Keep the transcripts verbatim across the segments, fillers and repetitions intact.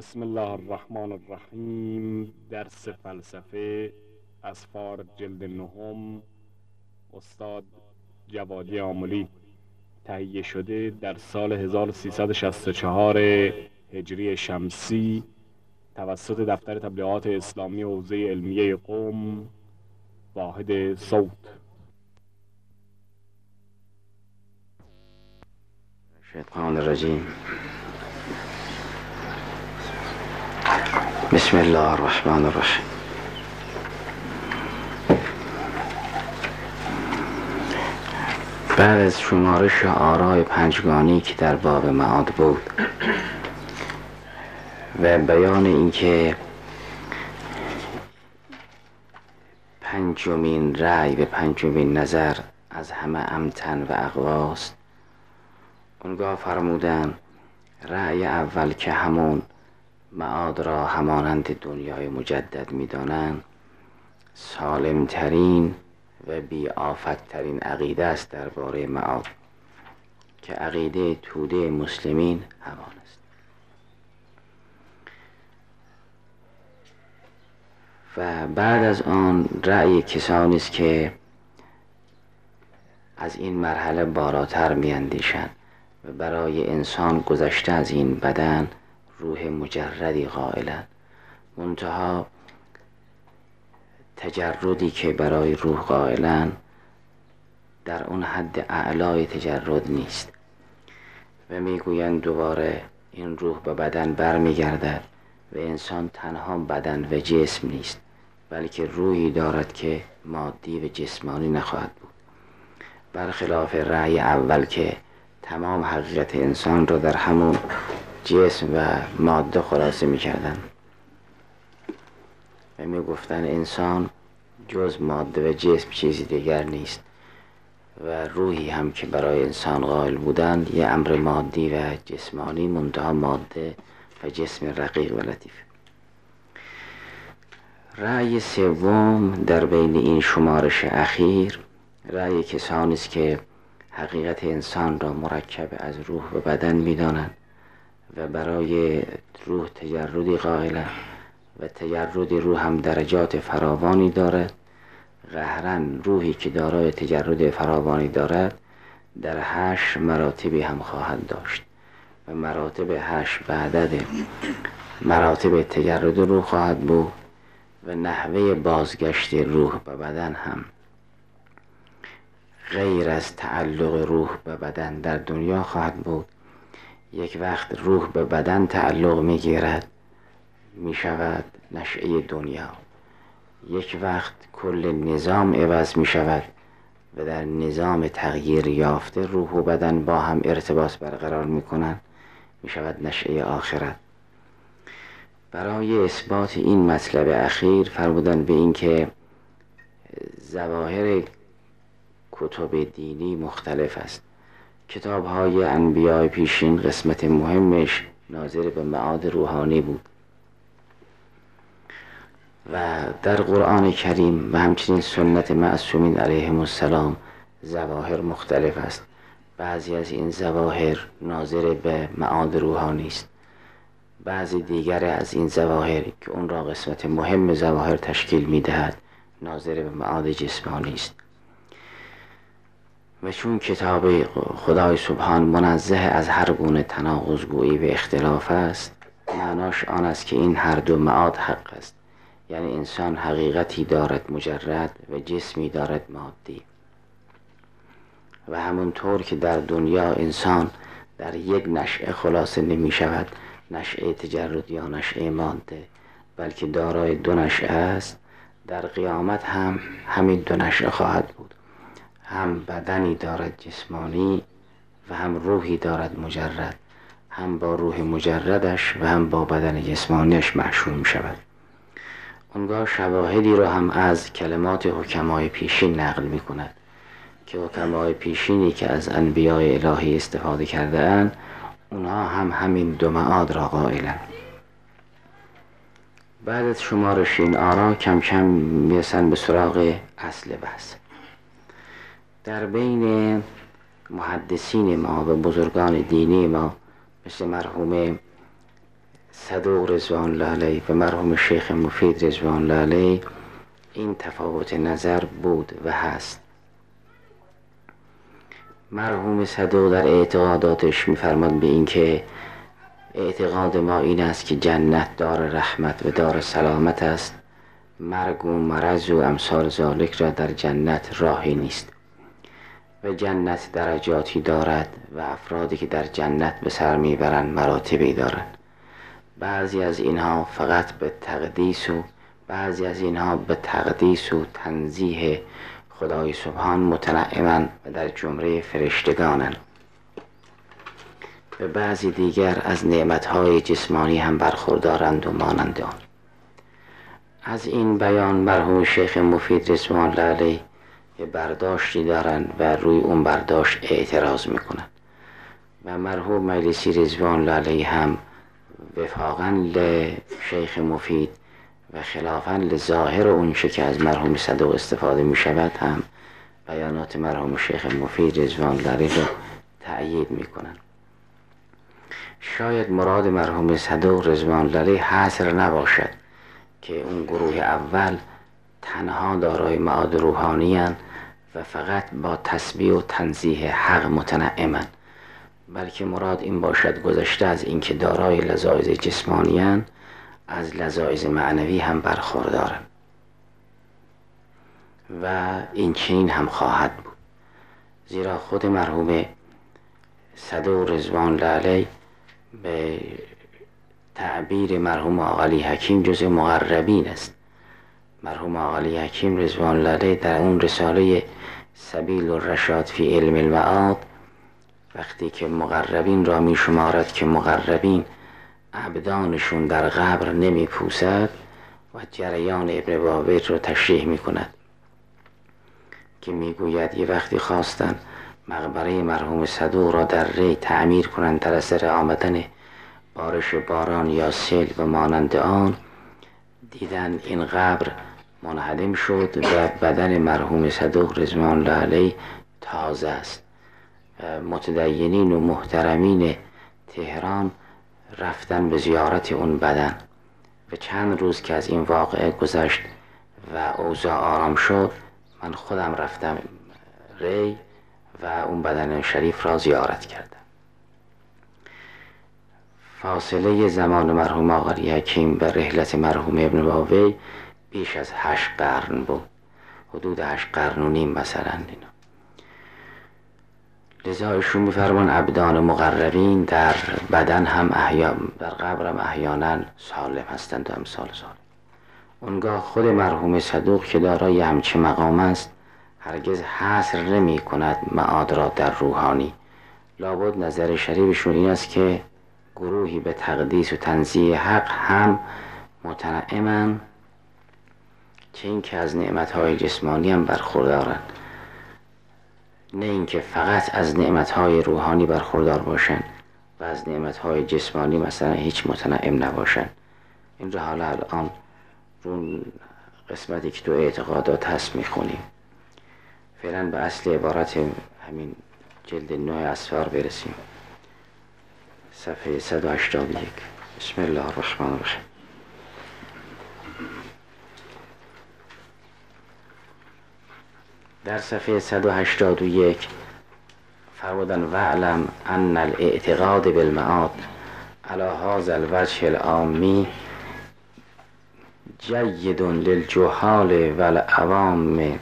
بسم الله الرحمن الرحیم. درس فلسفه از فار جلد نهم، استاد جوادی آملی، تهیه شده در سال هزار و سیصد و شصت و چهار هجری شمسی توسط دفتر تبلیغات اسلامی حوزه علمیه قم، واحد صوت. الشیطان الرجیم. بسم الله الرحمن الرحیم. بعد از شمارش آراء پنجگانی که در باب معاد بود و بیان اینکه پنجمین رأی و پنجمین نظر از همه امتن و اقواست، اونگاه فرمودن رأی اول که همون معاد را همانند دنیای مجدد می‌دانند، سالمترین و بی آفت ترین عقیده است درباره معاد که عقیده توده مسلمین همان است. و بعد از آن رأی کسانی است که از این مرحله بالاتر می‌اندیشند و برای انسان گذشته از این بدن روح مجردی قائلند، منتها تجردی که برای روح قائلند در اون حد اعلای تجرد نیست و میگویند دوباره این روح به بدن برمیگردد و انسان تنها بدن و جسم نیست، بلکه روحی دارد که مادی و جسمانی نخواهد بود، برخلاف رأی اول که تمام حقیقت انسان را در همون جسم و ماده خلاصه می‌کردند و می‌گفتند انسان جز ماده و جسم چیزی دیگر نیست و روحی هم که برای انسان قائل بودند یه امر مادی و جسمانی، منتها ماده و جسم رقیق و لطیف. رأی سوم در بین این شمارش اخیر رأی کسانی است که حقیقت انسان را مرکب از روح و بدن می‌دانند و برای روح تجردی قائلند و تجرد روح هم درجات فراوانی دارد. قهراً روحی که دارای تجرد فراوانی دارد در هشت مراتبی هم خواهد داشت و مراتب هشت به عدد مراتب تجرد روح خواهد بود و نحوه بازگشت روح به بدن هم غیر از تعلق روح به بدن در دنیا خواهد بود. یک وقت روح به بدن تعلق میگیرد میشود نشأه دنیا، یک وقت کل نظام عوض میشود و در نظام تغییر یافته روح و بدن با هم ارتباط برقرار میکنند، میشود نشأه آخرت. برای اثبات این مطلب اخیر فرمودن به این که ظواهر کتب دینی مختلف است. کتاب های انبیاء پیشین قسمت مهمش ناظر به معاد روحانی بود و در قرآن کریم و همچنین سنت معصومین علیهم السلام ظواهر مختلف است. بعضی از این ظواهر ناظر به معاد روحانی است، بعضی دیگر از این ظواهر که اون را قسمت مهم ظواهر تشکیل میدهد ناظر به معاد جسمانی است. و چون کتاب خدای سبحان منزه از هر گونه تناقض‌گویی و اختلاف است، معناش آن است که این هر دو معاد حق است، یعنی انسان حقیقتی دارد مجرد و جسمی دارد مادی و همونطور که در دنیا انسان در یک نشأه خلاصه نمی شود، نشأه تجرد یا نشأه ماده، بلکه دارای دو نشأه است، در قیامت هم همین دو نشأه خواهد بود، هم بدنی دارد جسمانی و هم روحی دارد مجرد، هم با روح مجردش و هم با بدن جسمانیش محشور می شود. اونگاه شواهدی را هم از کلمات حکمای پیشین نقل می کند که حکمای پیشینی که از انبیاء الهی استفاده کرده اند اونها هم همین دو معاد را قائلند. بعد از شمارش این آرا کم کم میرسن به سراغ اصل بحث. در بین محدثین ما و بزرگان دینی ما مثل مرحوم صدوق رضوان الله علیه و مرحوم شیخ مفید رضوان الله علیه این تفاوت نظر بود و هست. مرحوم صدوق در اعتقاداتش می‌فرماد به این که اعتقاد ما این است که جنت دار رحمت و دار سلامت است، مرگ و مرض و امثال ذالک را در جنت راهی نیست و جنت درجاتی دارد و افرادی که در جنت به سر میبرند مراتبی دارند. بعضی از اینها فقط به تقدیس و بعضی از اینها به تقدیس و تنزیه خدای سبحان متنعمند و در جمله فرشتگانند و بعضی دیگر از نعمتهای جسمانی هم برخوردارند و مانند آن. از این بیان مرحوم شیخ مفید رضوان الله علیه برداشتی دارند و روی اون برداشت اعتراض میکنند و مرحوم مجلسی رضوان الله علیه هم وفاقاً لشیخ مفید و خلافاً لظاهر اونچه که از مرحوم صدوق استفاده می شود هم بیانات مرحوم شیخ مفید رضوان الله علیه رو تأیید می کنند. شاید مراد مرحوم صدوق رضوان الله علیه حصر نباشد که اون گروه اول تنها دارای معاد روحانی اند و فقط با تسبیح و تنزیه حق متنعمند، بلکه مراد این باشد گذشته از اینکه دارای لذایذ جسمانی اند از لذایذ معنوی هم برخوردارند و این چنین هم خواهد بود، زیرا خود مرحوم صدوق رضوان الله علیه به تعبیر مرحوم آقا علی حکیم جز مقربین است. مرحوم آقا علی حکیم رضوان الله علیه در اون رساله سبیل الرشاد فی علم المعاد وقتی که مقربین را می شمارد که مقربین ابدانشون در قبر نمی پوسد و جریان ابن بابیت رو تشریح می کند که می گوید یه وقتی خواستن مقبره مرحوم صدوق را در ری تعمیر کنند در اثر آمدن بارش باران یا سیل و مانند آن، دیدن این قبر منهدم شد و بدن مرحوم صدوق رضوان الله علیه تازه است. متدینین و محترمین تهران رفتن به زیارت اون بدن و چند روز که از این واقعه گذشت و اوضاع آرام شد، من خودم رفتم ری و اون بدن شریف را زیارت کردم. فاصله زمان مرحوم آقا علی حکیم و رحلت مرحوم ابن بابی بیش از هشت قرن بود، حدود هشت قرن و نیم مثلا اینا. لذا ایشون می‌فرمان ابدان مقربین در بدن هم احیا در قبر هم احیانا سالم هستند و امثال سالم. اونگاه خود مرحوم صدوق که دارای همچه مقام است هرگز حصر نمی کند معاد را در روحانی. لابد نظر شریفشون این است که گروهی به تقدیس و تنزیه حق هم متنعمند، چه این که از نعمتهای جسمانی هم برخوردارند، نه اینکه فقط از نعمتهای روحانی برخوردار باشند و از نعمتهای جسمانی مثلا هیچ متنعم نباشند. این را حالا الان رو قسمتی که تو اعتقادات هست میخونیم. فعلا به اصل عبارت همین جلد نه اسفار برسیم. صفحه صد و هشتاد و یک. بسم الله الرحمن الرحیم. در صفحه صد و هشتاد و یک فرمودن وعلم ان الاعتقاد بالمعاد علی هذا الوجه العامی جید للجهال والعوام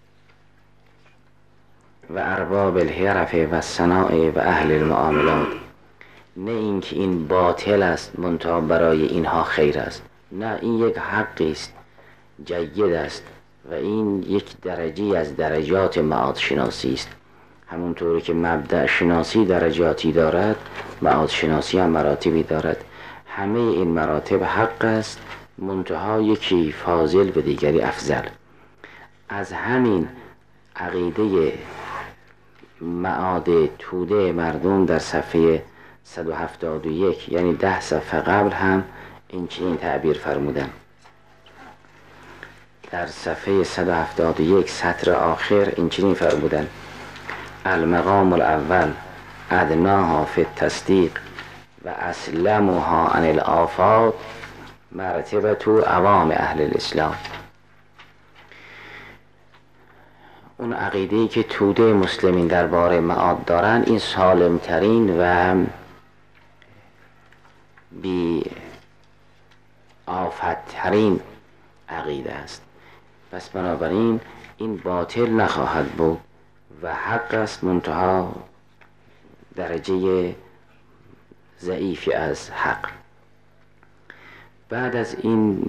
و ارباب الحرف و الصناعه و اهل المعاملات. نه اینکه این باطل است منتها برای اینها خیر است، نه، این یک حقی است جید است و این یک درجی از درجات معاد شناسی است. همونطوری که مبدأ شناسی درجاتی دارد، معاد شناسی هم مراتبی دارد. همه این مراتب حق است، منتها یکی فاضل و دیگری افضل. از همین عقیده معاد توده مردم در صفحه صد و هفتاد و یک، یعنی ده صفحه قبل هم این چنین تعبیر فرمودن. در صفحه صد و هفتاد و یک سطر آخر این چنین فرمودن: المقام الاول ادناها فی التصدیق و اسلمها عن الآفات مرتبة عوام اهل الاسلام. اون عقیده‌ای که توده مسلمین درباره معاد دارن این سالمترین و بی آفت‌ترین عقیده است. پس بنابراین این باطل نخواهد بود و حق است، منتها درجه ضعیفی از حق. بعد از این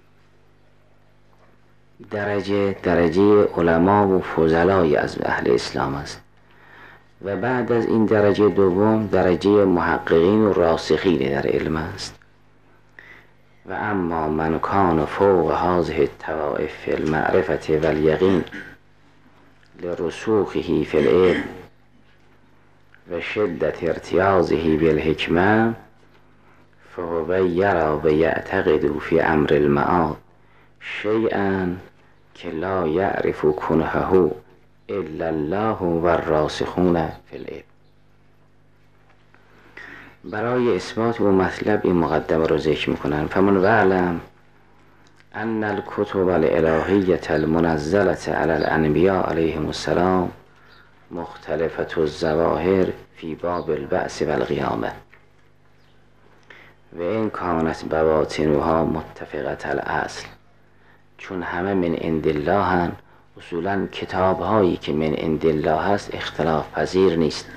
درجه درجه علما و فضلای از اهل اسلام است و بعد از این درجه دوم درجه محققین و راسخین در علم است. و اما من کان فوق هذه الطوائف فی المعرفة و الیقین لرسوخه فی العلم و شدت ارتیاضه بالحکمه فهو یرا و یعتقد فی امر المعاد شیئا که لا یعرف کنهه الا الله و الراسخون فی العلم. برای اثبات و مطلب این مقدمه رو ذکر میکنن. فمن وعلم ان الکتب الالهیة المنزلة علی الانبیاء علیهم السلام مختلفة الظواهر فی باب البعث و القیامه و این کانت بواطنها متفقة الاصل. چون همه من عند الله هن، اصولا کتاب هایی که من عند الله هست اختلاف پذیر نیست.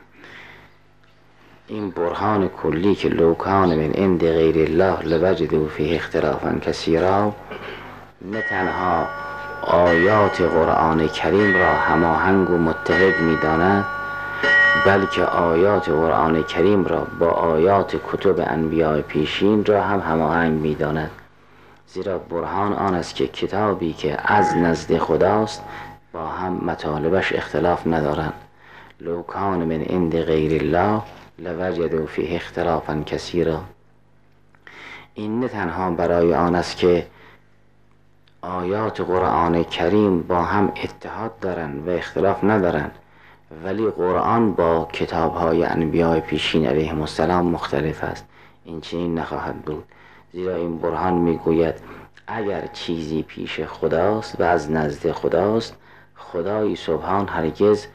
این برهان کلی که لو کان من عند غیر الله لوجدوا فیه اختلافا کثیرا نه تنها آیات قرآن کریم را هماهنگ و متحد می داند، بلکه آیات قرآن کریم را با آیات کتب انبیاء پیشین را هم هماهنگ می داند. زیرا برهان آن است که کتابی که از نزد خداست با هم مطالبش اختلاف ندارند. لو کان من عند غیر الله لوجدوا فیه اختلافا کثیرا. این نه تنها برای آن است که آیات قرآن کریم با هم اتحاد دارند و اختلاف ندارند، ولی قرآن با کتاب‌های انبیاء پیشین علیهم السلام مختلف است. این چنین نخواهد بود، زیرا این برهان میگوید اگر چیزی پیش خداست و از نزد خداست، خدای سبحان هرگز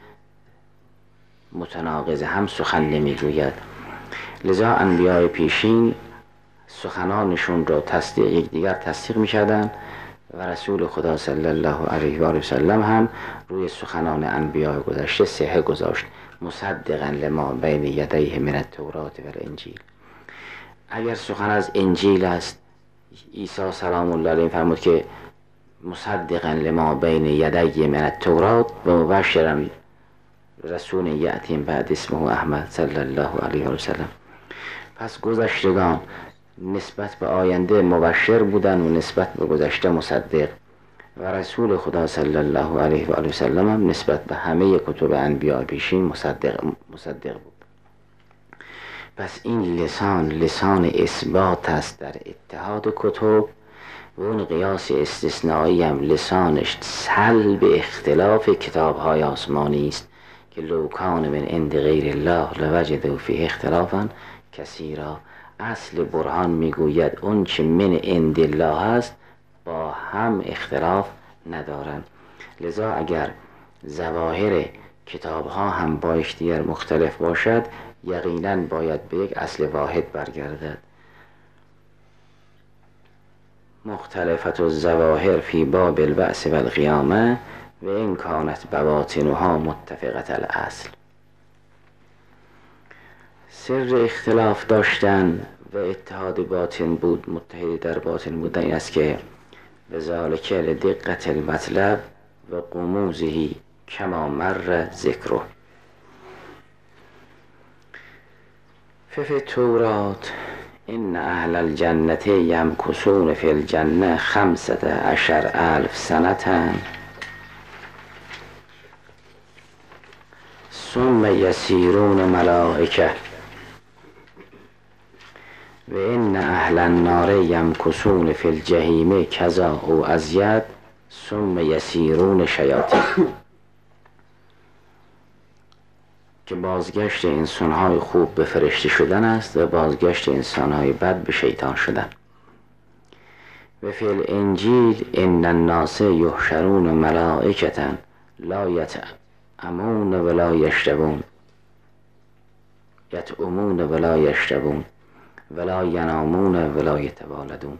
متناقض هم سخن نمیگوید. لذا انبیاء پیشین سخنانشون را تصدیق یکدیگر تصدیق می‌کردند و رسول خدا صلی الله علیه و آله و سلم هم روی سخنان انبیاء گذشته صحه گذاشت، مصدقا لما بین یدیه من التورات و الانجیل. اگر سخن از انجیل است، عیسی سلام الله علیه فرمود که مصدقا لما بین یدیه من التورات و مبشرا رسول یأتی بعد اسمه احمد صلی الله علیه و سلم. پس گذشتگان نسبت به آینده مبشر بودن و نسبت به گذشته مصدق، و رسول خدا صلی الله علیه و آله و سلم هم نسبت به همه کتب انبیاء پیشین مصدق مصدق بود. پس این لسان لسان اثبات است در اتحاد کتب، و اون قیاس استثنایی هم لسانش سلب اختلاف کتاب‌های آسمانی است که لو کان من عند غیر الله لوجدوا فیه اختلافا کثیرا. اصل برهان میگوید اون چه من عند الله است با هم اختلاف ندارند. لذا اگر ظواهر کتاب ها هم با یکدیگر مختلف باشد، یقینا باید به یک اصل واحد برگردد. مختلفت الظواهر فی باب البعث و القیامه و این کانت بواطنها متفقت الاصل. سر اختلاف داشتن و اتحاد باطن بود، متحد در باطن بودن این است که بذالک لدقت المطلب و قموزه کما مر ذکره. ففی تورات ان اهل الجنة یمکثون فی الجنة خمسة عشر الف سنة ثم یسیرون ملائکه و ان اهل النار یمکثون فی الجحیم کذا او ازید ثم یسیرون شیاطین. که بازگشت انسانهای خوب به فرشته شدن است و بازگشت انسانهای بد به شیطان شدن. و فی الانجیل ان الناس یحشرون ملائکة لا یطعمون ولا یشربون یطعمون ولا یشربون ولا ینامون ولا یتوالدون.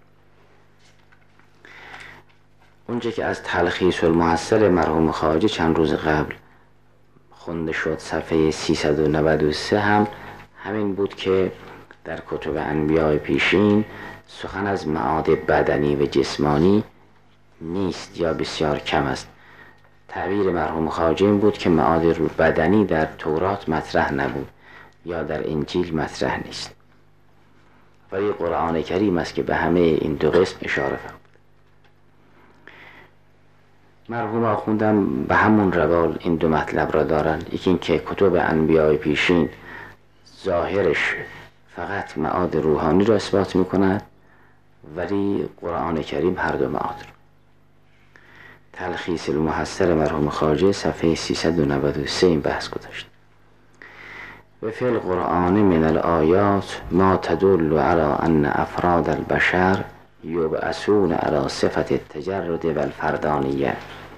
اونجا که از تلخیص المحصل مرحوم خواجه چند روز قبل خونده شد، صفحه سیصد و نود و سه، هم همین بود که در کتب انبیاء پیشین سخن از معاد بدنی و جسمانی نیست یا بسیار کم است. تعبیر مرحوم خواجه این بود که معاد بدنی در تورات مطرح نبود یا در انجیل مطرح نیست، ولی قرآن کریم است که به همه این دو قسم اشاره فرمود. مرحوم آخوندم به همون روال این دو مطلب را دارند، یکی این که کتب انبیاء پیشین ظاهرش فقط معاد روحانی را اثبات میکند، ولی قرآن کریم هر دو معاد را. تلخیص المحصل مرحوم خواجه صفحه سیصد و نود و سه این بحث گذاشت. و فی القرآن من الآیات ما تدل علی ان افراد البشر یبعثون علی صفت التجرد و الفردانیه.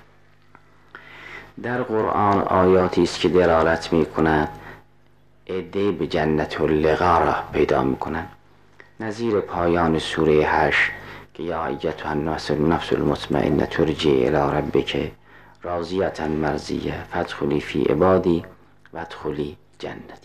در قرآن آیاتی است که دلالت می کند عده‌ای به جنت اللقا را پیدا می کنند، نظیر پایان سوره هشت که یا ایتها النفس النفس المطمئنه ترجعی الی ربک راضیة مرضیه فادخلی فی عبادی وادخلی جنتی.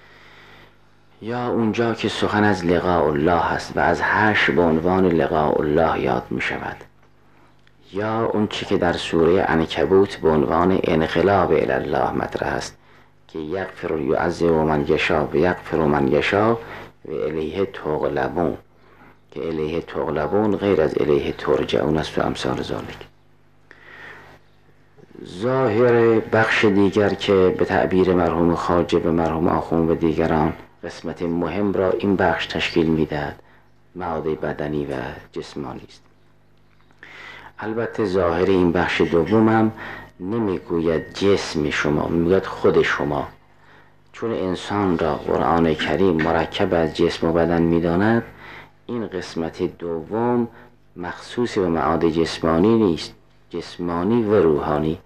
یا اونجا که سخن از لقاء الله هست و از حشر به عنوان لقاء الله یاد می شود، یا اون چی که در سوره عنکبوت به عنوان انقلاب الی الله مطرح است که یغفر و یعذب من یشاء و یغفر من یشاء و الیه تغلبون، که الیه تغلبون غیر از الیه ترجعون است و امثال ذالک. ظاهر بخش دیگر که به تعبیر مرحوم خواجه و مرحوم آخوند و دیگران قسمت مهم را این بخش تشکیل میدهد، معاد بدنی و جسمانی است. البته ظاهر این بخش دوم هم نمیگوید جسم شما، میگوید خود شما، چون انسان را قرآن کریم مرکب از جسم و بدن میداند. این قسمت دوم مخصوص به معاد جسمانی نیست، جسمانی و روحانی.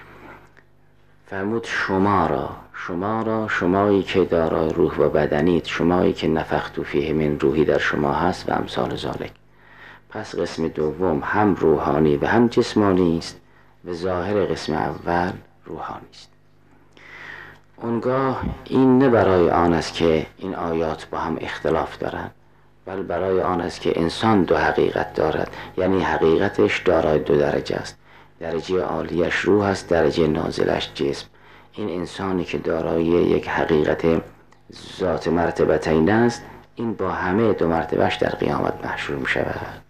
فرمود شما را، شما را، شمایی که دارای روح و بدنید، شمایی که نفخت فیه من روحی در شما هست و امثال ذالک. پس قسم دوم هم روحانی و هم جسمانی است و ظاهر قسم اول روحانی است. اونگاه این نه برای آن است که این آیات با هم اختلاف دارند، بل برای آن است که انسان دو حقیقت دارد، یعنی حقیقتش دارای دو درجه است. درجه عالیش روح است، درجه نازلش جسم. این انسانی که دارای یک حقیقت ذات مرتبتین است، این با همه دو مرتبهش در قیامت محشور می شود.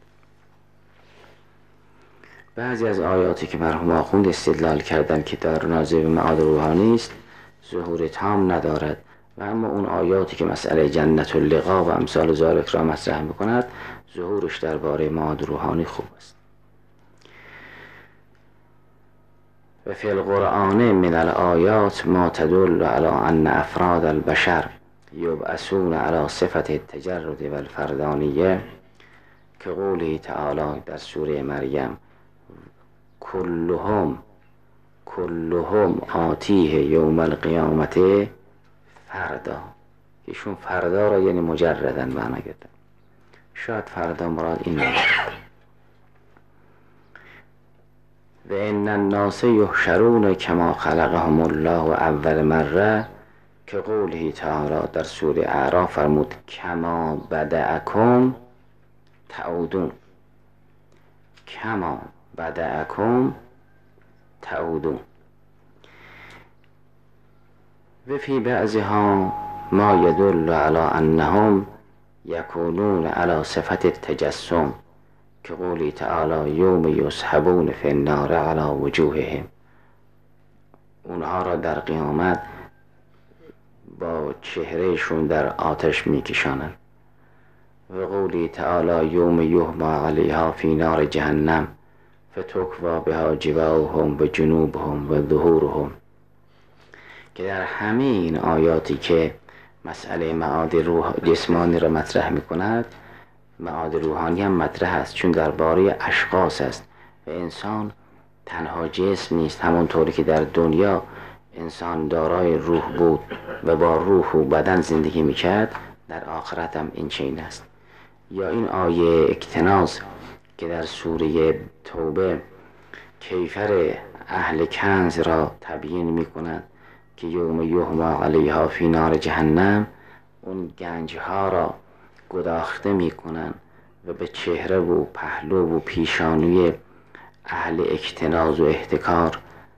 بعضی از آیاتی که مرحوم آخوند استدلال کردند که در نازل به معاد روحانی است ظهور تام ندارد، و اما اون آیاتی که مسئله جنت اللقا و امثال ذالک را مطرح می‌کند ظهورش درباره معاد روحانی خوب است. و فی القرآن من الآیات ما تدل علی ان افراد البشر یبعثون علی صفت التجرد و الفردانیه، که قوله تعالی در سوره مریم کلهم کلهم آتیه یوم القیامت فردا. ایشون فردا را یعنی مجردن معنا گرفتن، شاید فردا مراد این نباشه. و ان الناس یحشرون کما خلقهم الله اول مره، که قوله تعالی در سوره اعراف فرمود کما بدأکم تعودون، کما بدأکم تعودون. و فی بعضها ما یدل علی انهم یکونون علی صفت التجسم، که قولی تعالی یوم یسحبون فی النار علی وجوههم، اونها را در قیامت با چهرهشون در آتش میکشانند. و قولی تعالی یوم یحما علیها فی نار جهنم فتکوا بها جباههم و جنوبهم و ظهورهم، که در همه این آیاتی که مسئله معاد روح جسمانی را مطرح می کند، معاد روحانی هم مطرح است، چون درباره اشخاص است و انسان تنها جسم نیست. همونطوری که در دنیا انسان دارای روح بود و با روح و بدن زندگی میکرد، در آخرت هم این چنین است. یا این آیه اکتناز که در سوره توبه کیفر اهل کنز را تبیین میکند که یوم یحما علیها فی نار جهنم، اون گنجها را گداخته میکنن و به چهره و پهلو و پیشانوی اهل اکتناز و احتکار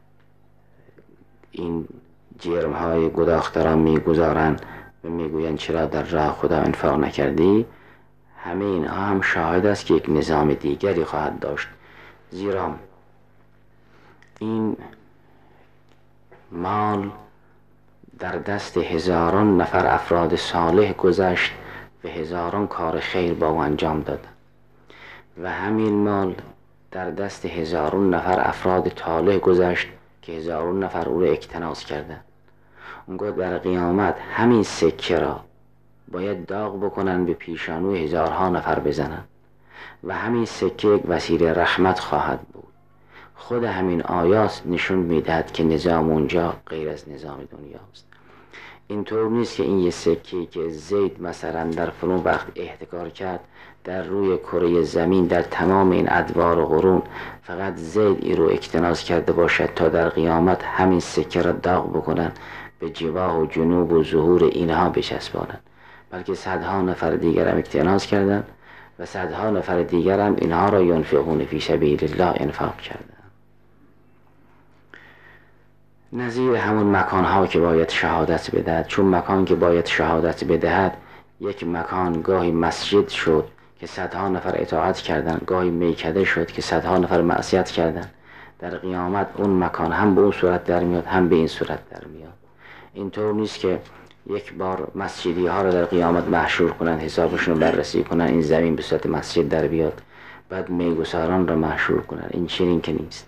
این جرم های گداخته را میگذارن و میگوین چرا در راه خدا انفاق نکردی. همه اینها هم شاهد است که یک نظام دیگری خواهد داشت، زیرا این مال در دست هزاران نفر افراد صالح گذشت و هزاران کار خیر با او انجام داد و همین مال در دست هزاران نفر افراد طالح گذشت که هزاران نفر او را اکتناز کردند. اونگاه در قیامت همین سکه را باید داغ بکنن، به پیشانوی هزارها نفر بزنن و همین سکه یک وسیله رحمت خواهد بود. خود همین آیات نشون میدهد که نظام اونجا غیر از نظام دنیاست. اینطور نیست که این یه سکه که زید مثلا در فلان وقت احتکار کرد در روی کره زمین در تمام این ادوار و قرون فقط زید ای رو اکتناز کرده باشد تا در قیامت همین سکه را داغ بکنن، به جباه و جنوب و ظهور اینها بچسبانند، بلکه صدها نفر دیگر هم اکتناز کردند و صدها نفر دیگر هم اینها را ینفقون فی سبیل الله انفاق کردند. نظیر همون مکانها که باید شهادت بدهد، چون مکان که باید شهادت بدهد یک مکان گاهی مسجد شد که صدها نفر اطاعت کردند، گاهی میکده شد که صدها نفر معصیت کردند. در قیامت اون مکان هم به اون صورت در میاد هم به این صورت در میاد. اینطور نیست که یک بار مسجدی ها را در قیامت محشور کنند، حسابشون رو بررسی کنند، این زمین به صورت مسجد در بیاد، بعد میگساران را محشور کنند. این چنین که نیست،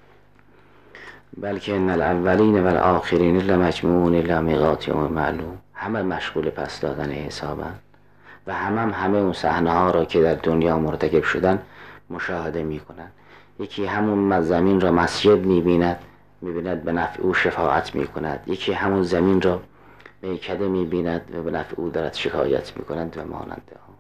بلکه ان الاولین و الاخرین لمجموعون الی میقات یوم معلوم. همه مشغول پس دادن حسابند و همه هم همه اون صحنه ها را که در دنیا مرتکب شدن مشاهده می کنند. یکی همون زمین را مسجد می بیند، می بیند به نفع او شفاعت می کند. یکی همون زمین را میکده می بیند و به نفع او دارد شکایت می کند و ماننده ها.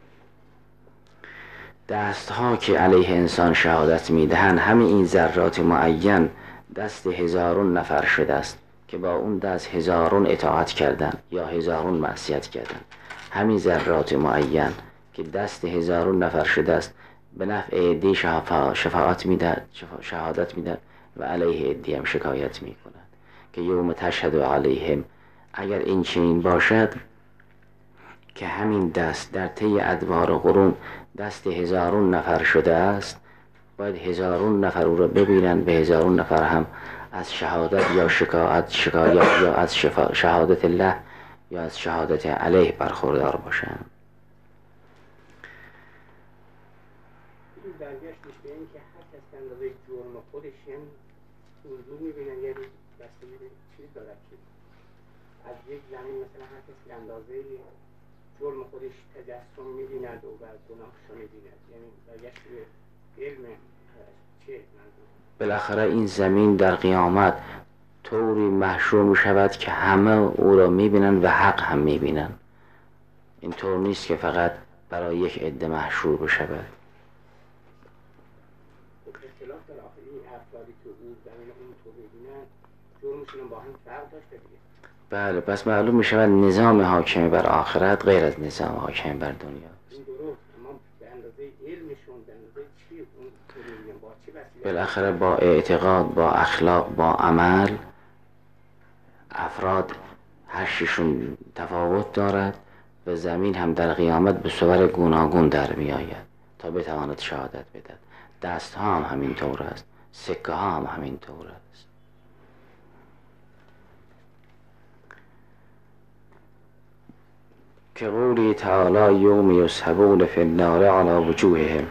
دست ها که علیه انسان شهادت می دهند، همه این ذرات معین دست هزارون نفر شده است که با اون دست هزارون اطاعت کردن یا هزارون معصیت کردن. همین ذرات معین که دست هزارون نفر شده است به نفع عده شفاعت میدهد، شهادت میدهد و علیه عده هم شکایت میکند که یوم تشهد علیهم. اگر این چنین باشد که همین دست در طی ادوار و قرون دست هزارون نفر شده است، باید هزارون نفر او را ببینند و هزارون نفر هم از شهادت یا شکایت شکایت یا از شفا شهادت الله یا از شهادت علیه برخوردار باشند. این برگشتش به این که هر کس که اندازه جرم خودش هم حضور میبینن، یعنی بستگی به چیز دارد که از یک زمین مثلا هر کس که اندازه جرم خودش تجسم میبیند و بر گناهش رو میبیند، یعنی برگشت به علم چه منظور؟ بالاخره این زمین در قیامت طوری محشور می شود که همه او را می بینند و حق هم می بینند. این طور نیست که فقط برای یک عده محشور بشود. اختلاف در آخر این افرادی که او زمین اون تو ببینند جرمشون با هم فرق داشته دیگه. بله، پس معلوم می شود نظام حاکم بر آخرت غیر از نظام حاکم بر دنیا. این درست، اما به اندازه علمشون به اندازه چی اون طوری با چی وسیله؟ بالاخره با اعتقاد، با اخلاق، با عمل افراد هشتشون تفاوت دارد و زمین هم در قیامت به صور گوناگون در می آید تا بتواند شهادت بدهد. دست ها هم همین طور است، سکه ها هم همین طور است. که قولی تعالی یوم یسحبون فی النار علی وجوههم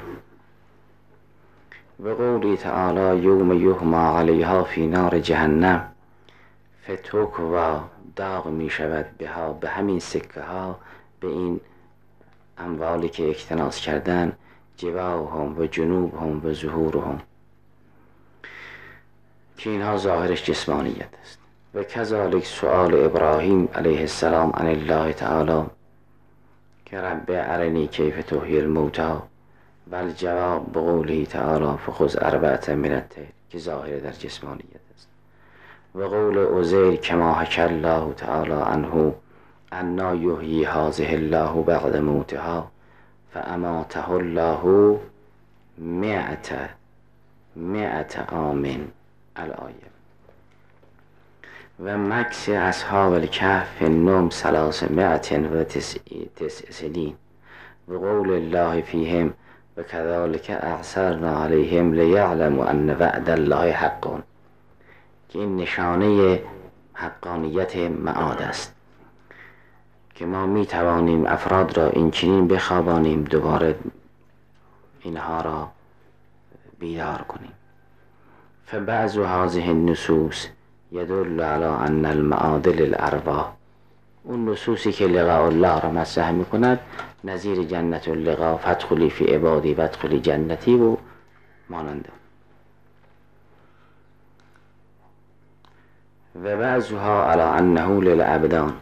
و قولی تعالی یوم یحما علیها فی نار جهنم فتوک و داغ می شود بها، به همین سکه ها، به این اموالی که اکتناز کردن، جباههم و جنوبهم و ظهورهم، که اینها ظاهرش جسمانیت است. و کذالک سؤال ابراهیم علیه السلام عن الله تعالی که رب ارنی کیف تحیی الموتی، و الجواب بقوله تعالی فخذ اربعة من الطیر، که ظاهر در جسمانیت است. و قول عزیر کما حکی الله تعالی عنه انا یحیی هذه الله بعد موتها فاماته الله مئة مئة عام الآیه. و مکث اصحاب الکهف النوم ثلاثمائة و تسع سنین، و قول الله فیهم و کذالک اعثرنا علیهم لیعلموا ان وعد الله حق، که این نشانه حقانیت معاد است که ما می توانیم افراد را این چنین بخوابانیم، دوباره اینها را بیدار کنیم. فبعض هذه النصوص یدل علی ان المعاد للارواح، اون نصوصی که لقاء الله را مطرح می کند نظیر جنت اللقاء، فادخلی فی عبادی وادخلی جنتی و ماننده. و بعضها علی انه للابدان،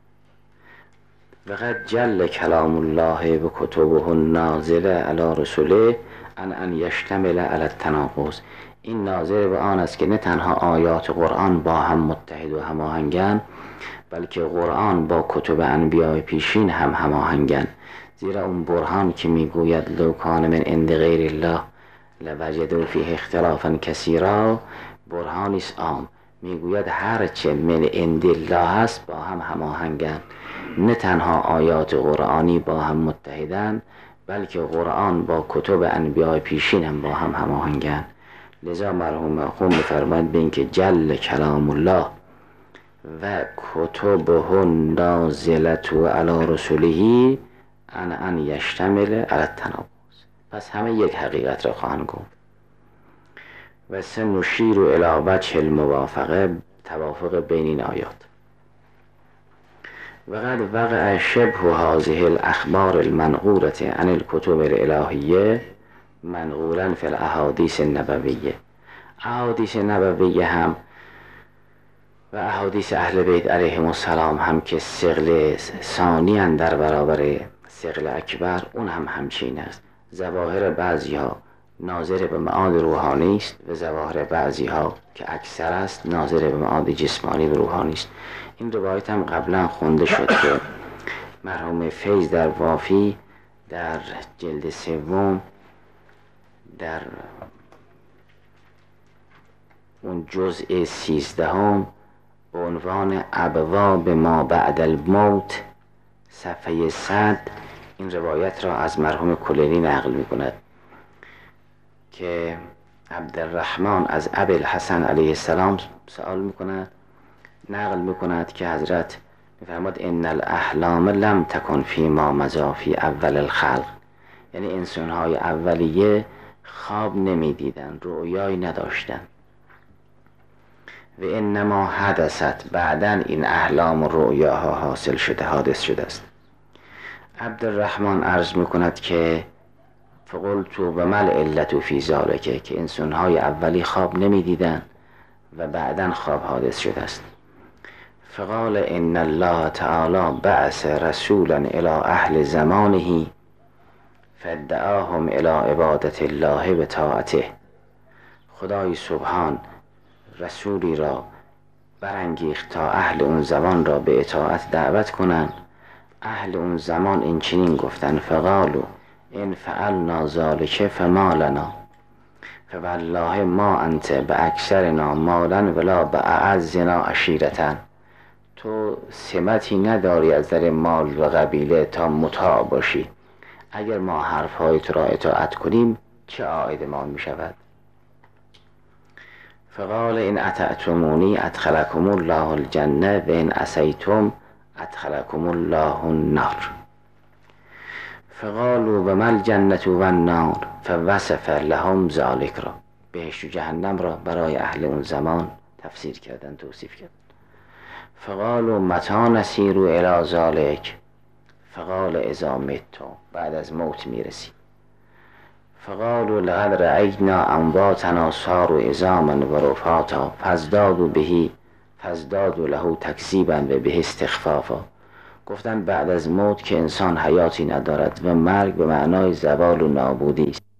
و قد جل کلام الله و کتبه النازله علی رسوله ان ان یشتمل علی التناقض، این ناظر به آن است که نه تنها آیات قرآن با هم متحد و هماهنگند، بلکه قرآن با کتب انبیاء پیشین هم هماهنگند. زیرا اون برهان که میگوید لو کان من عند غیر الله لوجدوا فیه اختلافا کثیرا، برهانی است عام، میگوید هرچه من عند الله است با هم هماهنگند. نه تنها آیات قرآنی با هم متحدند، بلکه قرآن با کتب انبیاء پیشین هم با هم هماهنگند. لذا مرحوم آخوند می‌فرماید به اینکه جل کلام الله و کتبه النازلة علی رسوله ان ان یشتمل علی التناقض، پس همه یک حقیقت را خواهند گفت. و سنشیر الی وجه الموافقه، توافق بین این آیات. و قد وقع شبه هذه الاخبار المنقولة عن الكتب الالهیه منقولا فی الاحادیث النبویه، احادیث نبویه هم و احادیث اهل بیت علیهم السلام هم که ثقل ثانی اند در برابر ثقل اکبر، اون هم همچین است. ظواهر بعضی ها ناظر به معاد روحانی است و ظواهر بعضی ها که اکثر است ناظر به معاد جسمانی و روحانی است. این روایت هم قبلا خونده شد که مرحوم فیض در وافی در جلد سوم در اون جزء سیزدهم به عنوان ابواب ما بعد الموت صفحه صد این روایت را از مرحوم کلینی نقل می کند که عبدالرحمن از ابی الحسن علیه السلام سوال می کند، نقل می کند که حضرت می فرماد ان الاحلام لم تکن فی ما مضی فی اول الخلق، یعنی انسانهای اولیه خواب نمی دیدن، رؤیایی نداشتن. و انما حدثت، بعدن این احلام و رؤیاها حاصل شده، حادث شده است. عبدالرحمن عرض می کند که فقلت و مل علت فی ذالک، که انسانهای اولی خواب نمی دیدن و بعدن خواب حادث شده است. فقال ان الله تعالی بعث رسولا الى اهل زمانه فدعاهم الى عبادت الله و طاعته، خدای سبحان رسولی را برانگیخت تا اهل اون زمان را به اطاعت دعوت کنند. اهل اون زمان این چنین گفتن فقالوا ان فعلنا ذلك فما لنا، فوالله ما انت باکثرنا مالا ولا باعزنا عشیرة، تو سمتی نداری از در مال و قبیله تا مطاع باشی، اگر ما حرفهای تو را اطاعت کنیم چه عائد ما می شود؟ فقال ان اطعتمونی ادخلکم الله الجنه و ان عصیتم ادخلکم الله النار. فقالوا و ما الجنه و النار فوصف لهم ذلک را، بهشت و جهنم را برای اهل اون زمان تفسیر کردن، توصیف کردن. فقالوا متی نسیر الی ذلک، فقال اذا مت، بعد از موت میرسی. فقالوا لقد رأینا امواتنا صاروا عظاما و رفاتا فازدادوا به فازدادوا له تکذیبا و به استخفافا. گفتن بعد از موت که انسان حیاتی ندارد و مرگ به معنای زوال و نابودی است.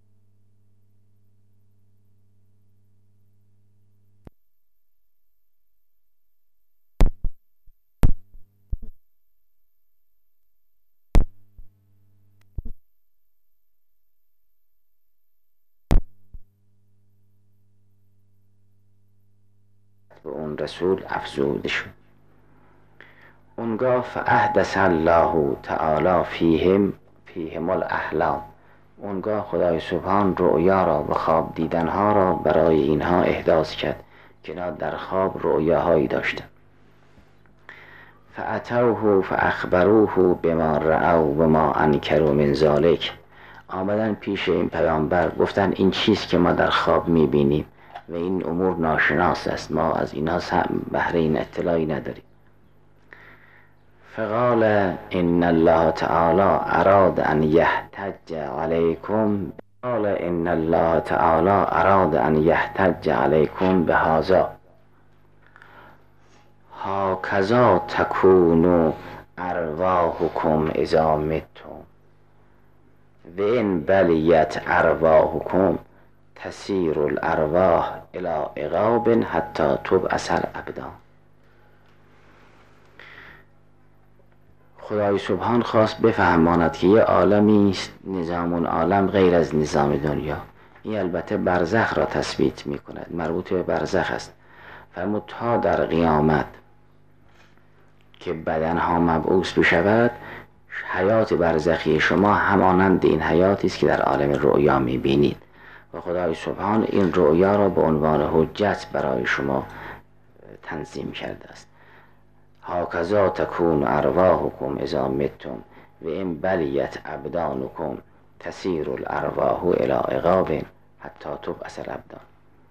به اون رسول افزوده شد. اونگاه فاحدث الله تعالی فیهم فیهم الاحلام، اونگاه خدای سبحان رؤیا را و خواب دیدنها را برای اینها احداث کرد که اینا در خواب رؤیاهایی داشتند. فاتوه فاخبروه بما رأوا و ما انکروا من ذلک، آمدن پیش این پیامبر گفتن این چیست که ما در خواب میبینیم و این امور ناشناس است، ما از اینها بهره این اطلاعی نداریم. فقال ان الله تعالی اراد ان یحتج علیکم قال ان الله تعالی اراد ان یحتج علیکم بهذا هکذا تکون ارواحکم اذا متم و ان بلیت ارواحکم تسیر الارواح الی عقاب حتی تبعث الابدان. خدای سبحان خواست بفهماند که یه عالمی است، نظام العالم غیر از نظام دنیا. این البته برزخ را تثبیت می کند، مربوط به برزخ است. فرمود تا در قیامت که بدنها مبعوث بشود، حیات برزخی شما همانند این حیاتی است که در عالم رؤیا می بینید و خدای سبحان این رؤیا را به عنوان حجت برای شما تنظیم کرده است. هکذا تکون ارواحکم اذا متم و ان بلیت ابدانکم تسیر الارواح الی عقاب حتی تبعث الابدان.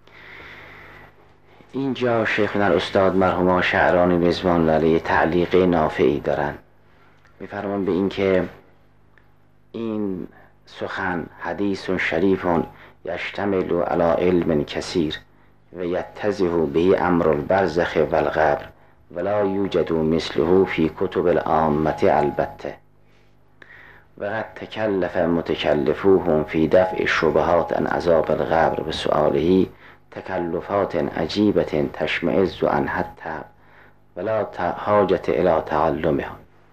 اینجا شیخنا استاد مرحوم شعرانی رضوان علیه تعلیق نافعی دارند، میفرمان به این که این سخن حدیث شریف یشتمل علی علم کثیر و یتضح به امر البرزخ و القبر ولا یوجد مثله فی کتب العامة البته و قد تکلف متکلفوهم فی دفع الشبهات عن عذاب القبر به سؤاله تکلفات عجیبة تشمئز عن حتی ولا حاجت الی تعلمها.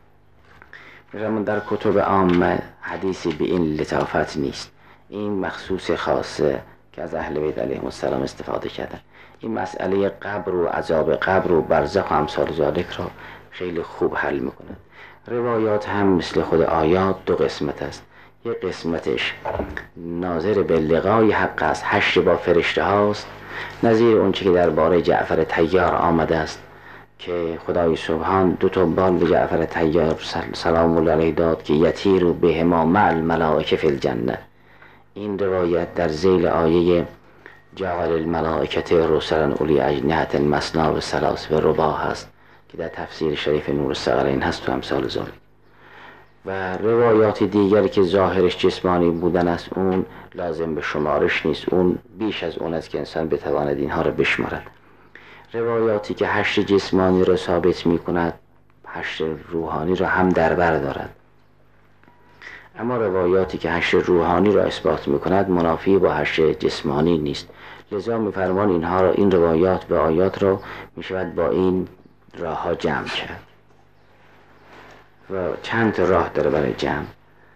در کتب عامه حدیثی به این لطافت نیست، این مخصوص خاصه که از اهل بیت علیهم السلام استفاده کردن. این مسئله قبر و عذاب قبر و برزخ و امثال ذالک را خیلی خوب حل میکنند. روایات هم مثل خود آیات دو قسمت است. یک قسمتش ناظر به لقای حق است، حشر با فرشته هاست، نظیر اون چی که درباره جعفر طیار آمده است که خدای سبحان دو تا بال به جعفر طیار سلام الله علیه داد که یطیر بهما مع الملائکه فی الجنه. این روایت در ذیل آیه جعل الملائکه رسلا اولی اجنحة مثنی و ثلاث و رباع هست که در تفسیر شریف نور الثقلین هست و امثال ذالک. و روایات دیگری که ظاهرش جسمانی بودن است اون لازم به شمارش نیست، اون بیش از اون است که انسان بتواند اینها را بشمارد. روایاتی که حشر جسمانی را ثابت می کند حشر روحانی را هم در بر دارد، اما روایاتی که حشر روحانی را اثبات می کند منافی با حشر جسمانی نیست. لذا می فرمان اینها را، این روایات و آیات را می شود با این راه ها جمع کرد و چند راه داره برای جمع.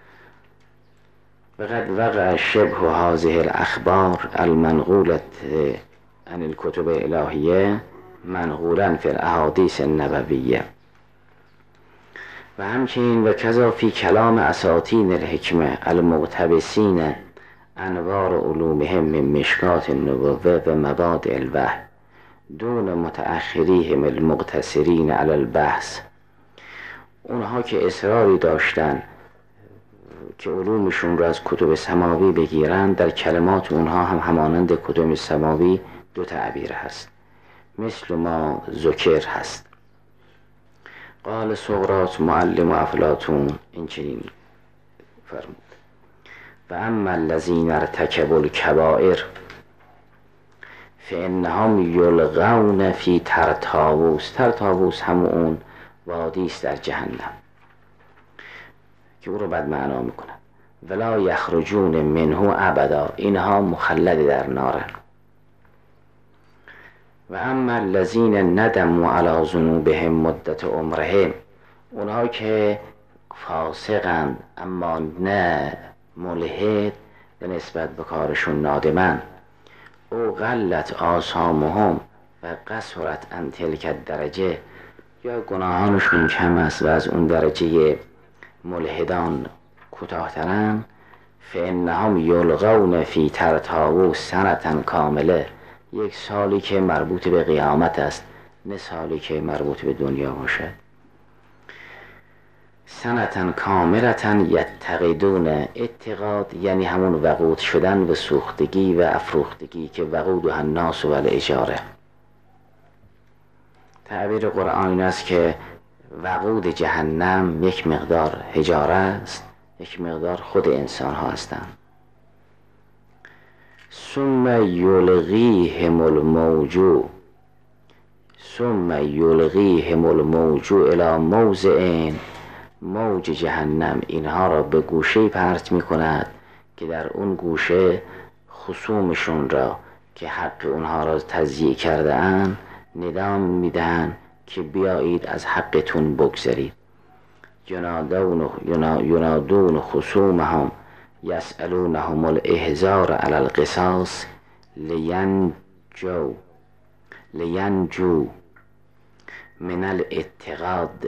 وقد وقع شبه هذه الاخبار المنقولة عن الكتب الالهیه منقولا فی الاحادیث النبویه و همچنین و کذا فی کلام اساطین الحکمه المقتبسین انوار علومهم من مشکات النبوه و مبادئ الوحی دون متأخریهم المقتصرین علی البحث. اونها که اصراری داشتن که علومشون را از کتب سماوی بگیرند، در کلمات اونها هم همانند کتب سماوی دو تعبیر هست، مثل ما ذکر هست. قال سقراط معلم افلاطون این چنین فرمود: و اما الذین ارتکبوا الکبائر فانهم یلقون فی ترتاووس. ترتاووس همون اون وادی است در جهنم که او رو بد معنا میکنن. ولا یخرجون منه ابدا، اینها مخلد در نارن. و اما الذین ندموا علی ذنوبهم مدت عمرهم، اونها که فاسقند اما نه ملحد به نسبت به کارشون نادمن. او قلت آثامهم و قصرت عن تلک درجه، یا گناهانشون کم است و از اون درجه ملحدان کوتاه‌ترن. فانهم یلقون فی ترتاووس سنة کامله، یک سالی که مربوط به قیامت است، نه سالی که مربوط به دنیا باشد. سنة کاملة یتقدون، اتقاد یعنی همون وقود شدن و سوختگی و افروختگی که وقود و الناس و الاجاره. تعبیر قرآن این است که وقود جهنم یک مقدار حجاره است، یک مقدار خود انسان ها هستند. ثم یلقیهم الموج ثم یلقیهم الموج الی موضع، موج جهنم اینها را به گوشه پرت می کند که در اون گوشه خصومشون را که حق اونها را تضییع کرده اند ندام میدن که بیایید از حقتون بگذرید. ینادون ینادون خصومهم یسألونهم الاحذار علی القصاص لینجو لینجو من الاتقاد.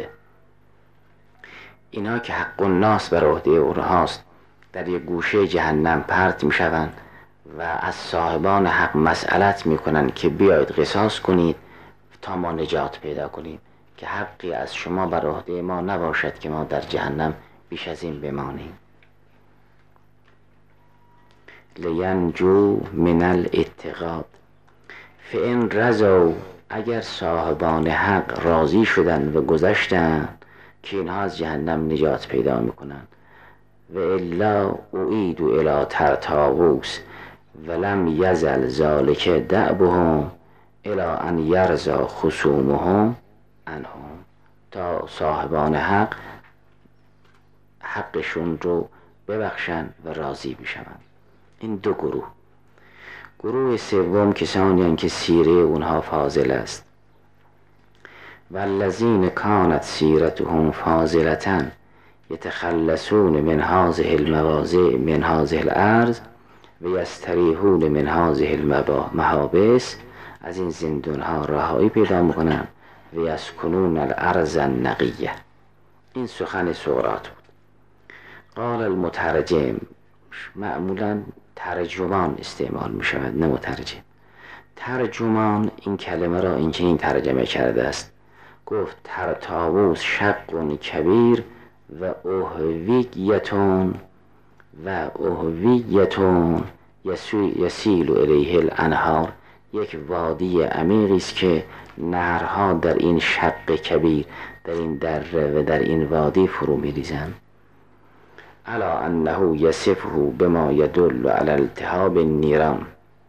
اینا که حق الناس بر عهده اونهاست در یک گوشه جهنم پرت می شوند و از صاحبان حق مسئلت می کنند که بیایید قصاص کنید تا ما نجات پیدا کنیم، که حقی از شما بر عهده ما نباشد که ما در جهنم بیش از این بمانیم. لینجو من الاتقاد. فان رضوا، اگر صاحبان حق راضی شدن و گذشتن که اینها از جهنم نجات پیدا میکنن. و الا اعیدوا الی ترتاووس ولم یزل ذلک دأبهم الی ان یرضی خصومهم عنهم، تا صاحبان حق حقشون رو ببخشن و راضی بشوند. این دو گروه. گروه سوم کسانی هستند که سیره اونها فاضل است. والذین کانت سیرتهم فاضلة یتخلصون من هذه المواضع من هذه الارض و یستریحون من هذه المحابس، از این زندان ها رهایی پیدا میکنن و یسکنون الارض النقیه. این سخن سقراط بود. قال المترجم، معمولا ترجمان استعمال می شود نه مترجم. ترجمان این کلمه را این چنین ترجمه کرده است، گفت ترتاووس شق کبیر و اوهویتون و اوهویتون یسیل الیه الانهار، یک وادی عمیقی است که نهرها در این شق کبیر، در این دره و در این وادی فرو می ریزند. الا انه یصفه بما یدل علی التهاب النیران.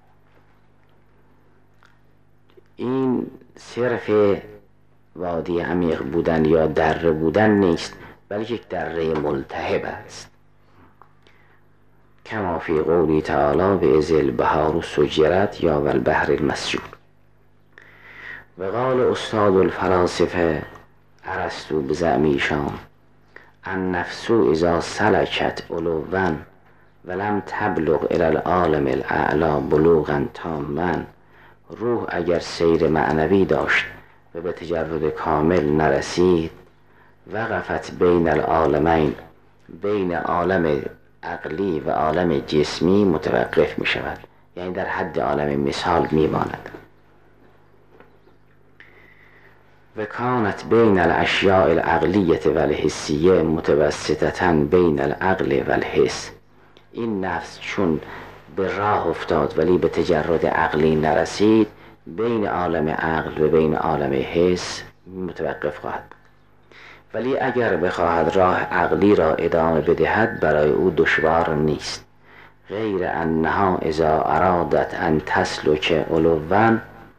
این صرف وادی عمیق بودن یا دره بودن نیست، بلکه یک دره ملتهب است. کما فی قولی تعالی به ازل البحار سجرت یا والبحر المسجور. و قال استاد الفلاسفه ارسطو بزعم ایشان النفس اذا سلکت علوا ولم تبلغ الى العالم الاعلی بلوغا تاما، روح اگر سیر معنوی داشت و به تجرد کامل نرسید، وقفت بین العالمین، بین عالم عقلی و عالم جسمی متوقف می شود، یعنی در حد عالم مثال می ماند. و کانت بین الاشیاء العقلیه و الحسیه متوسطتا بین العقل و الحس. این نفس چون به راه افتاد ولی به تجرد عقلی نرسید، بین عالم عقل و بین عالم حس متوقف خواهد. ولی اگر بخواهد راه عقلی را ادامه بدهد برای او دشوار نیست. غیر انها اذا ارادت ان تسلک علوا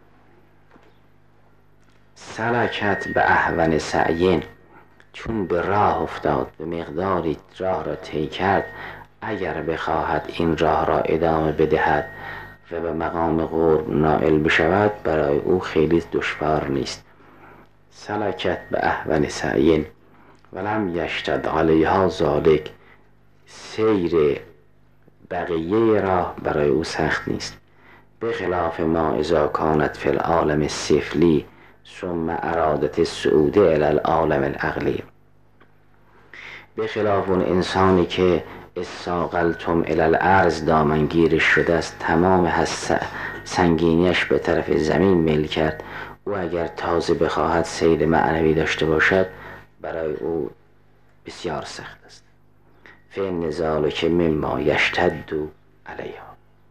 سلکت به اهون سعیین، چون به راه افتاد به مقداری راه را طی کرد، اگر بخواهد این راه را ادامه بدهد و به مقام قرب نائل بشود برای او خیلی دشوار نیست. سلکت به اهون سعیین ولم یشتد علیها ذالک، سیر بقیه راه برای او سخت نیست. به خلاف ما اذا کانت فی العالم السفلی ثم ارادت الصعود الی العالم العقلی، به خلاف اون انسانی که استاقلتم الی الارض دامنگیرش شده است، تمام هست سنگینیش به طرف زمین میل کرد، او اگر تازه بخواهد سیر معنوی داشته باشد برای او بسیار سخت است. فإن ذلک مما یشتد علیها.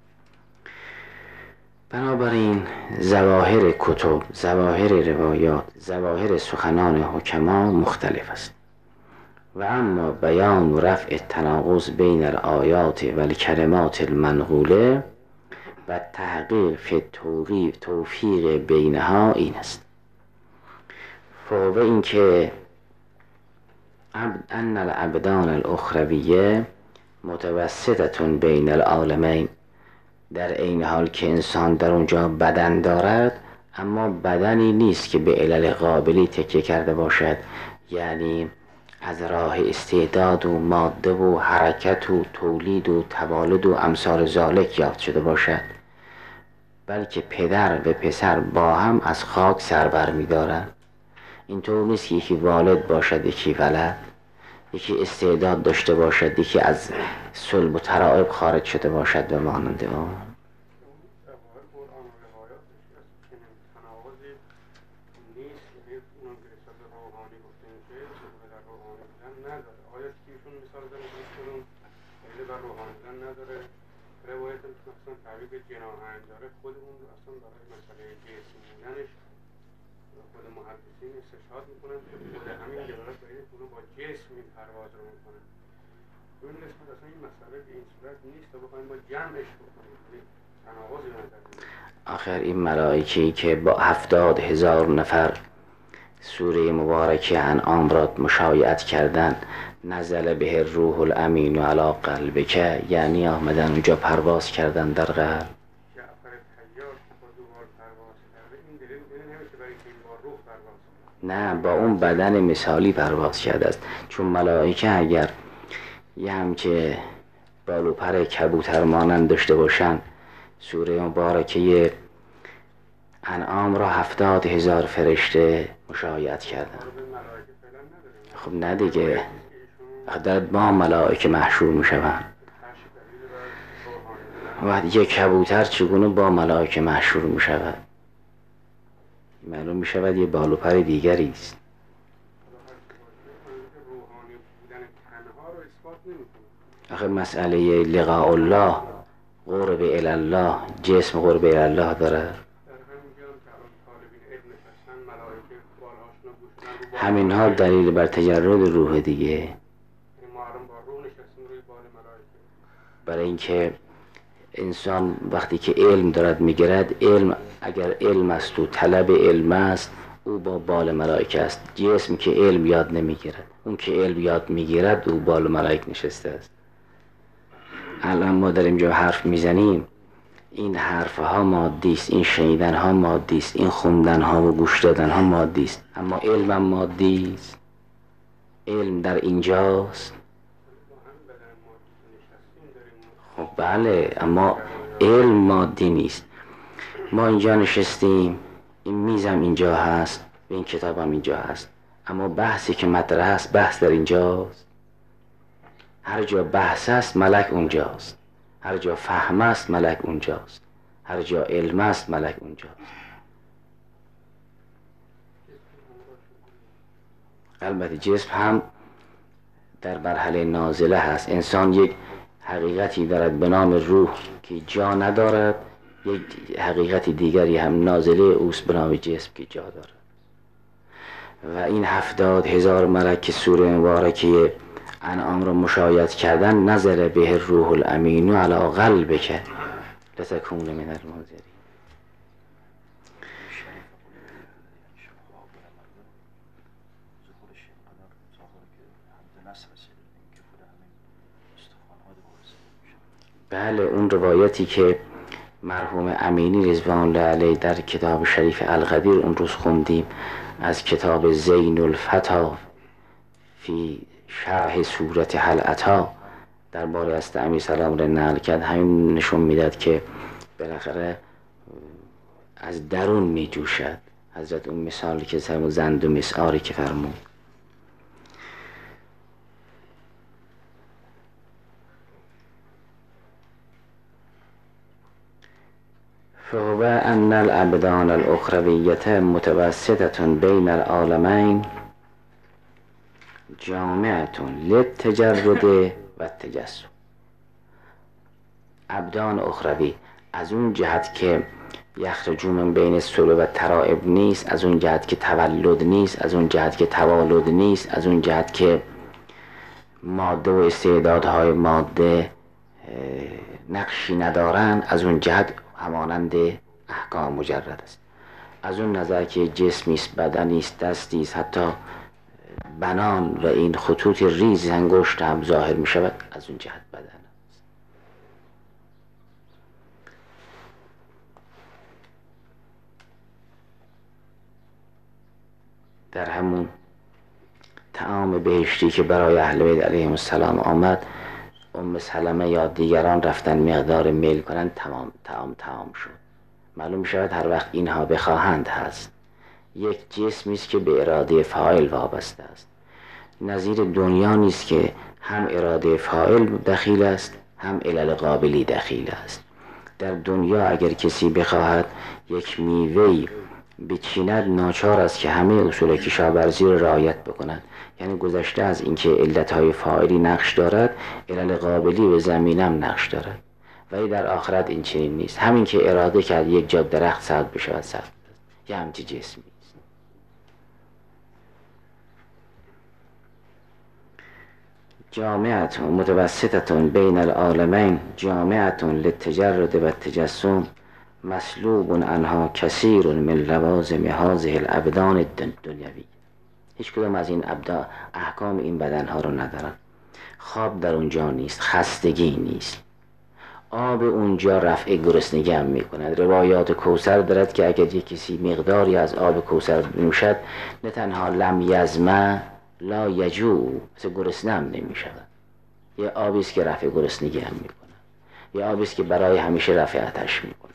بنابراین ظواهر کتب، ظواهر روایات، ظواهر سخنان حکما مختلف است. و اما بیان و رفع التناقض بین الآیات و الکلمات المنقوله و تحقیق فی توقیف توفیق بینها این است. فوق این که ان الابدان الاخرویه متوسطتون بین العالمین، در این حال که انسان در اونجا بدن دارد اما بدنی نیست که به علل قابلی تکیه کرده باشد، یعنی از راه استعداد و ماده و حرکت و تولید و توالد و امثال ذالک یافت شده باشد، بلکه پدر و پسر با هم از خاک سر بر می دارند. اینطور نیست که یکی والد باشد یکی ولد، یکی استعداد داشته باشد یکی از صلب و ترائب خارج شده باشد به مانند آن. استشهاد میکنن که خود همین دلالت بر اینه که اونو با جسم این پرواز رو میکنن. این قسمت اصلا این مسئله به این صورت نیست تا بخوایم با جمعش بکنیم، تناقضی نداره. آخر این ملائکه‌ای که با هفتاد هزار نفر سوره مبارکه انعام را مشایعت کردن، نزل به روح الامین و علی قلبک، یعنی آمدن اونجا پرواز کردن در قلب. نه، با اون بدن مثالی پرواز کرده است، چون ملائکه اگر یه همچه بالو پر کبوتر مانند داشته باشن، سوره مبارکه انعام را هفتاد هزار فرشته مشایعت کردن. خب نه دیگه، در با ملائکه محشور میشوند و یک کبوتر چگونه با ملائکه محشور میشود؟ معلوم می شود یه بالوپر دیگری است. آخه مسئله لقاء الله، قرب الی الله، جسم قرب الی الله داره. همین ها دلیل بر تجرد روح دیگه، برای اینکه انسان وقتی که علم دارد میگیرد، علم اگر علم است و طلب علم است او با بال ملائکه است. جسم که علم یاد نمیگیرد، اون که علم یاد میگیرد او بال ملائکه نشسته است. الان ما در اینجا حرف میزنیم، این حرف ها مادی است، این شنیدن ها مادی است، این خوندن ها و گوش دادن ها مادی است، اما علم هم مادی است. علم در اینجاست. خب بله، اما علم مادی نیست. ما اینجا نشستیم، این میزم اینجا هست، این کتابم اینجا هست، اما بحثی که مطرح است بحث در اینجاست. هر جا بحث است ملک اونجاست، هر جا فهم است ملک اونجاست، هر جا علم است ملک اونجاست. البته جسم هم در مرحله نازله هست. انسان یک حقیقتی دارد به نام روح که جا ندارد، یک حقیقت دیگری هم نازله اوست به نام جسم که جا دارد. و این هفتاد هزار ملک که سوره مبارکه انعام رو مشاهده کردن، نزل به روح الامین علی قلبک لتکون من المنذرین. بله، اون روایتی که مرحوم امینی رضوان الله علیه در کتاب شریف القدیر اون روز خوندیم از کتاب زین الفتا فی شرح سورت هل اتی درباره است امیر سلام را نقل کرد، همین نشون میداد که بالاخره از درون می جوشد. حضرت اون مثالی که سرمون زند و مسعاری که فرمود. فهو ان الابدان الاخرویت متوسطه بین العالمین جامعه للتجرد و التجسم. ابدان اخروی از اون جهت که یخرجون من بین الصلب و ترائب نیست، از اون جهت که تولد نیست، از اون جهت که توالد نیست، از اون جهت که ماده و استعدادهای ماده نقشی ندارن، از اون جهت همانند احکام مجرد است. از اون نظر که جسمی است، بدنی است، دستی است، حتی بنان و این خطوط ریز انگشت هم ظاهر می شود، از اون جهت بدن است. در همون طعام بهشتی که برای اهل بیت علیهم السلام آمد، ام سلمه یا دیگران رفتن مقدار میل کنند، تمام طعام تمام شد. معلوم می شود هر وقت اینها بخواهند هست. یک جسمی است که به اراده فاعل وابسته است. نظیر دنیا نیست که هم اراده فاعل دخیل است، هم علل قابلی دخیل است. در دنیا اگر کسی بخواهد یک میوه‌ای بچیند، ناچار است که همه اصول کشاورزی را رعایت بکند. یعنی گذشته از اینکه علتهای فاعلی نقش دارد، علل قابلی به زمینم نقش دارد. ولی در آخرت این چنین نیست. همین که اراده کرد یک جا درخت سبز بشود سبز است. یه همچی جسمی است. جامعه متوسطه بین العالمین جامعه للتجرد و التجسم مسلوب عنها کثیر من لوازم هذه الابدان الدنیوی. هیچ کدام از این ابدا احکام این بدن ها رو ندارن. خواب در اونجا نیست، خستگی نیست، آب اونجا رفع گرسنگی هم میکند. روایات کوثر دارد که اگر یک کسی مقداری از آب کوثر نوشد، نه تنها لم یظمأ لا یجوع، مثل گرسنه هم نمیشود. یه آبی است که رفع گرسنگی هم میکند، یه آبی است که برای همیشه رفع آتش میکند.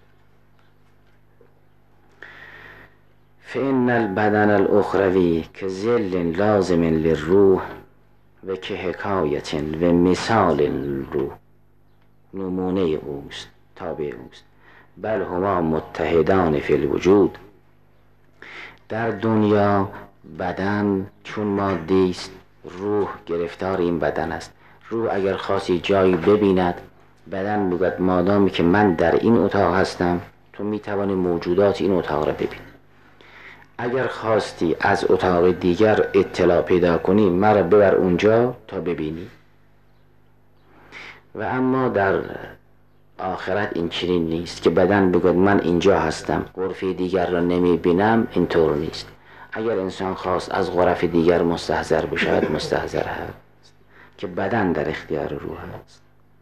فإن البدن الاخروی که ظل لازم للروح و که حکایت و مثال الروح، نمونه اوست، تابع اوست. بل هما متحدان فی الوجود. در دنیا بدن چون مادی است، روح گرفتار این بدن است. روح اگر خاصی جایی ببیند، بدن بگوید مادامی که من در این اتاق هستم، تو میتوانی موجودات این اتاق را ببین. اگر خواستی از اتاق دیگر اطلاع پیدا کنی، مرا ببر اونجا تا ببینی. و اما در آخرت این چنین نیست که بدن بگوید من اینجا هستم، غرفه دیگر را نمی بینم. اینطور نیست. اگر انسان خواست از غرف دیگر مستحضر بشود، مستحضر هست که بدن در اختیار روح است.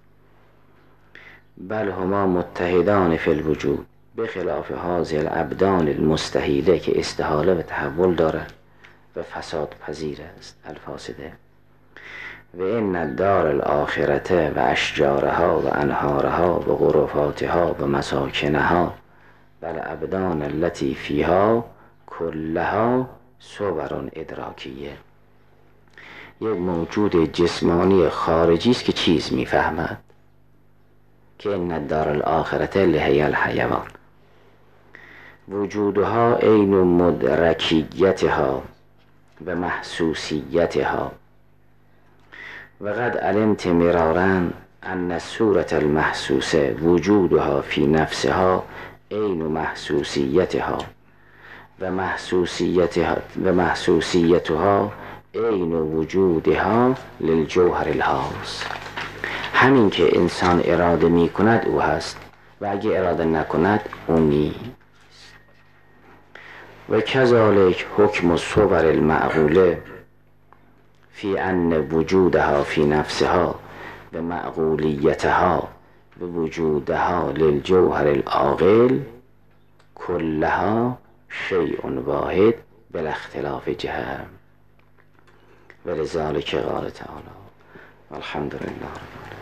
بل هما متحدان فی الوجود بخلاف هذه الابدان المستحیله که استحاله و تحول دارد و فساد پذیر است. الفاسده و این الدار الاخرته و اشجارها و انهارها و غرفاتها و مساکنها و الابدان التي فیها کلها صور ادراکیه. یک موجود جسمانی خارجی است که چیز میفهمد، که این الدار الاخرته لهی الحیوان وجودها عین مدرکیتها و محسوسیتها. و قد علمت مرارا ان الصورة المحسوسه وجودها فی نفسها عین محسوسیتها و محسوسیتها و محسوسیتها عین وجودها للجوهر الهاس. همین که انسان اراده می کند او هست و اگه اراده نکند او نیست. و کذالک حکم الصور المعقوله فی ان وجودها فی نفسها و معقولیتها و وجودها للجوهر العاقل کلها شیء واحد بلا اختلاف جهه. ولذلك قال تعالی الحمد لله رب العالمین.